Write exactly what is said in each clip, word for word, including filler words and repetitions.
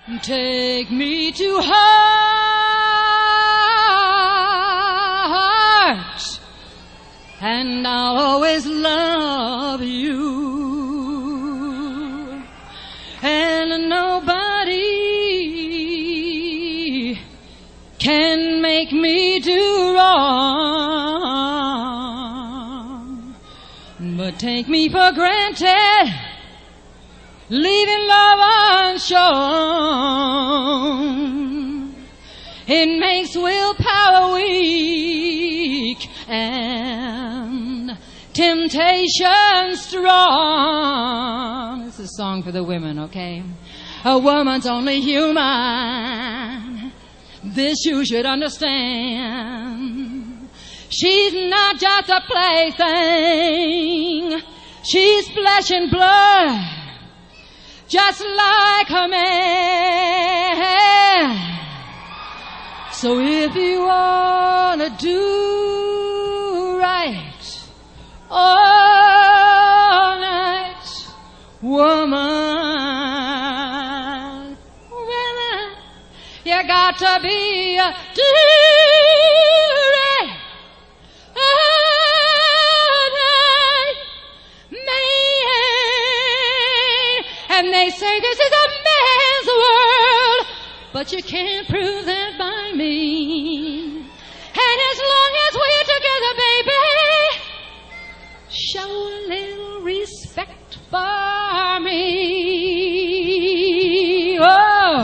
Take me to heart, and I'll always love you, and nobody can make me do wrong, but take me for granted, leaving love unshown. It makes willpower weak and temptation strong. This is a song for the women, okay? A woman's only human. This you should understand. She's not just a plaything. She's flesh and blood, just like her man. So if you want to do right all night, woman, woman, you got to be a do right all night man. And they say this is a man's world, but you can't prove that by me. And as long as we're together, baby, show a little respect for me. Oh,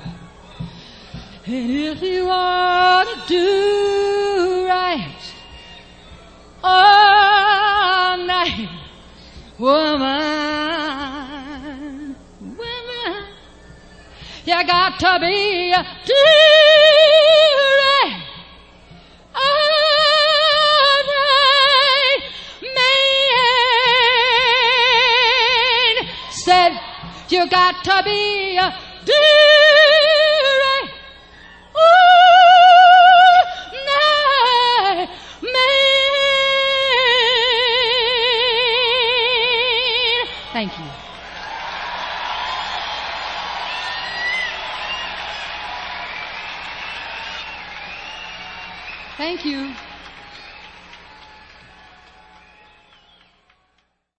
and if you want to do right all night, woman, woman, you got to be a do right all night man. Said you got to be a do right all night man. Thank you. Thank you.